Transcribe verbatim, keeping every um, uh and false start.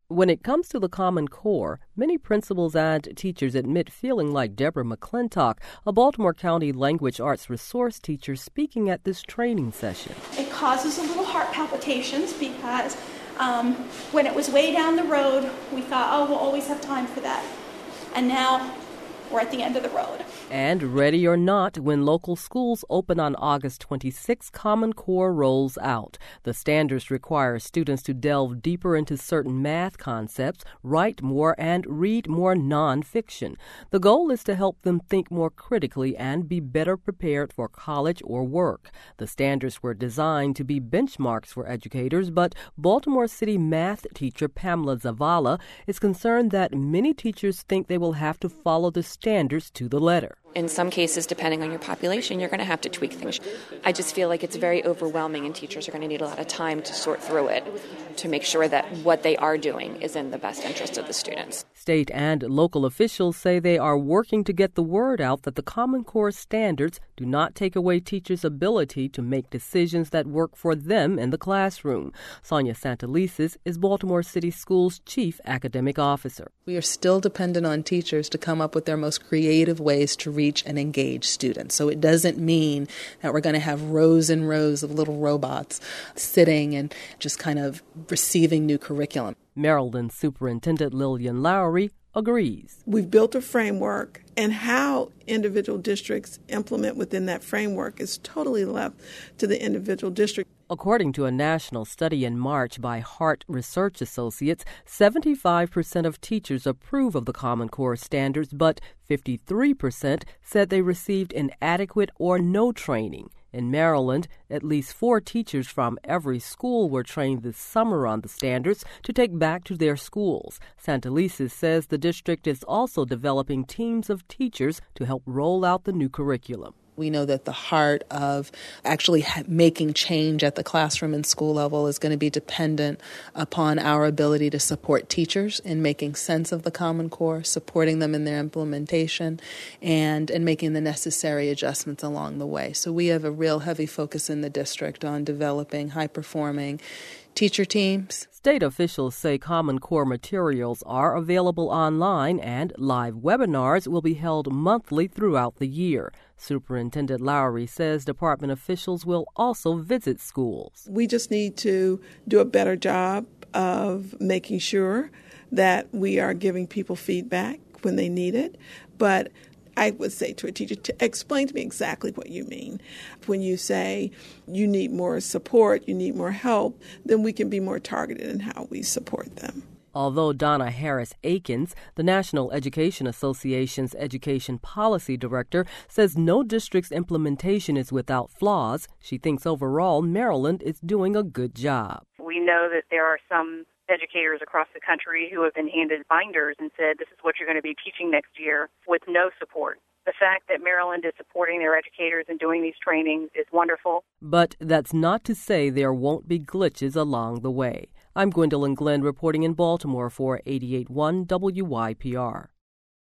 When it comes to the Common Core, many principals and teachers admit feeling like Deborah McClintock, a Baltimore County language arts resource teacher speaking at this training session. It causes a little heart palpitations because um, when it was way down the road, we thought, oh, we'll always have time for that. And now we're at the end of the road. And ready or not, when local schools open on August twenty-sixth, Common Core rolls out. The standards require students to delve deeper into certain math concepts, write more, and read more nonfiction. The goal is to help them think more critically and be better prepared for college or work. The standards were designed to be benchmarks for educators, but Baltimore City math teacher Pamela Zavala is concerned that many teachers think they will have to follow the standards to the letter. In some cases, depending on your population, you're going to have to tweak things. I just feel like it's very overwhelming and teachers are going to need a lot of time to sort through it to make sure that what they are doing is in the best interest of the students. State and local officials say they are working to get the word out that the Common Core standards do not take away teachers' ability to make decisions that work for them in the classroom. Sonia Santelises is Baltimore City Schools' chief academic officer. We are still dependent on teachers to come up with their most creative ways to reach and engage students. So it doesn't mean that we're going to have rows and rows of little robots sitting and just kind of receiving new curriculum. Maryland Superintendent Lillian Lowry agrees. We've built a framework, and how individual districts implement within that framework is totally left to the individual district. According to a national study in March by Hart Research Associates, seventy-five percent of teachers approve of the Common Core standards, but fifty-three percent said they received inadequate or no training. In Maryland, at least four teachers from every school were trained this summer on the standards to take back to their schools. Santelises says the district is also developing teams of teachers to help roll out the new curriculum. We know that the heart of actually making change at the classroom and school level is going to be dependent upon our ability to support teachers in making sense of the Common Core, supporting them in their implementation, and, and making the necessary adjustments along the way. So we have a real heavy focus in the district on developing high-performing teacher teams. State officials say Common Core materials are available online and live webinars will be held monthly throughout the year. Superintendent Lowry says department officials will also visit schools. We just need to do a better job of making sure that we are giving people feedback when they need it. But I would say to a teacher, to explain to me exactly what you mean. When you say you need more support, you need more help, then we can be more targeted in how we support them. Although Donna Harris-Akins, the National Education Association's Education Policy Director, says no district's implementation is without flaws, she thinks overall Maryland is doing a good job. We know that there are some educators across the country who have been handed binders and said this is what you're going to be teaching next year with no support. The fact that Maryland is supporting their educators and doing these trainings is wonderful. But that's not to say there won't be glitches along the way. I'm Gwendolyn Glenn reporting in Baltimore for eighty-eight point one W Y P R.